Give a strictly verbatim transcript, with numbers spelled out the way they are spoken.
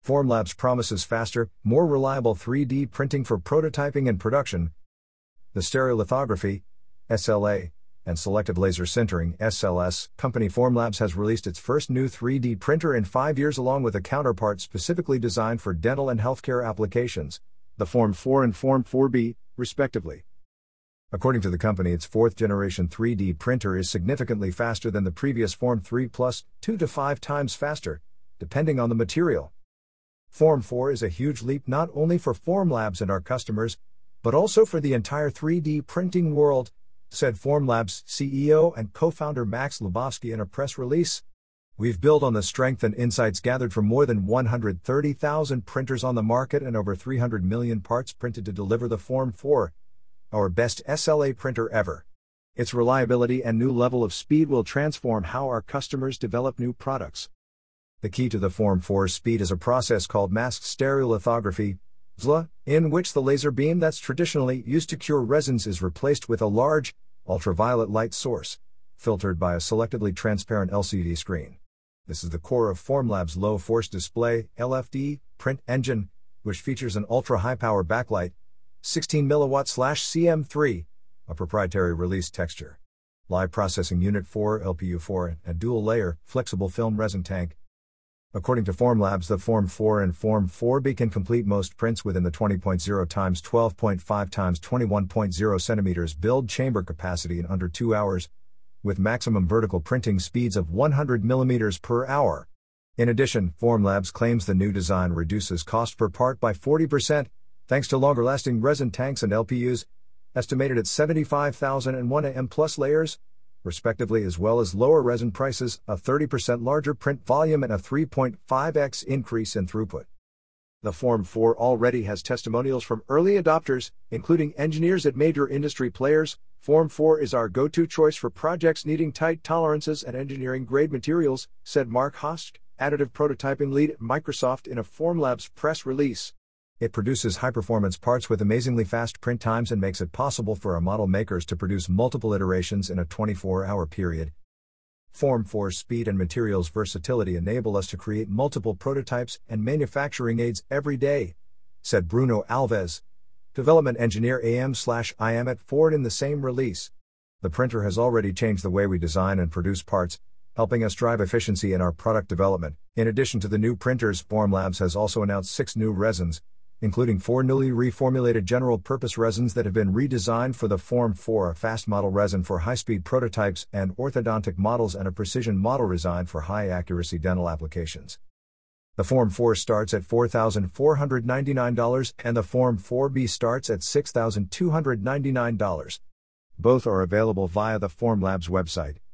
Formlabs promises faster, more reliable three D printing for prototyping and production. The stereolithography, S L A, and selective laser sintering, S L S, company Formlabs has released its first new three D printer in five years along with a counterpart specifically designed for dental and healthcare applications, the Form four and Form four B, respectively. According to the company, its fourth-generation three D printer is significantly faster than the previous Form three plus, two to five times faster, depending on the material. Form four is a huge leap not only for Formlabs and our customers, but also for the entire three D printing world, said Formlabs C E O and co-founder Max Lebowski in a press release. We've built on the strength and insights gathered from more than one hundred thirty thousand printers on the market and over three hundred million parts printed to deliver the Form four, our best S L A printer ever. Its reliability and new level of speed will transform how our customers develop new products. The key to the Form four's speed is a process called masked stereolithography, S L A, in which the laser beam that's traditionally used to cure resins is replaced with a large, ultraviolet light source, filtered by a selectively transparent L C D screen. This is the core of Formlabs' low-force display, L F D, print engine, which features an ultra-high-power backlight, sixteen milliwatt C M three, a proprietary release texture, live processing unit four L P U four, and a dual-layer, flexible film resin tank. According to Formlabs, the Form four and Form four B can complete most prints within the twenty point zero by twelve point five by twenty-one point zero centimeters build chamber capacity in under two hours, with maximum vertical printing speeds of one hundred millimeters per hour. In addition, Formlabs claims the new design reduces cost per part by forty percent, thanks to longer-lasting resin tanks and L P Us, estimated at seventy-five thousand and one A M plus layers, respectively, as well as lower resin prices, a thirty percent larger print volume and a three point five x increase in throughput. The Form four already has testimonials from early adopters, including engineers at major industry players. Form four is our go-to choice for projects needing tight tolerances and engineering-grade materials, said Mark Hosk, additive prototyping lead at Microsoft in a Formlabs press release. It produces high-performance parts with amazingly fast print times and makes it possible for our model makers to produce multiple iterations in a twenty-four hour period. Form four's speed and materials versatility enable us to create multiple prototypes and manufacturing aids every day, said Bruno Alves, development engineer A M slash I M at Ford in the same release. The printer has already changed the way we design and produce parts, helping us drive efficiency in our product development. In addition to the new printers, Formlabs has also announced six new resins, including four newly reformulated general-purpose resins that have been redesigned for the Form four, a fast model resin for high-speed prototypes and orthodontic models, and a precision model design for high-accuracy dental applications. The Form four starts at four thousand four hundred ninety-nine dollars and the Form four B starts at six thousand two hundred ninety-nine dollars. Both are available via the Formlabs website.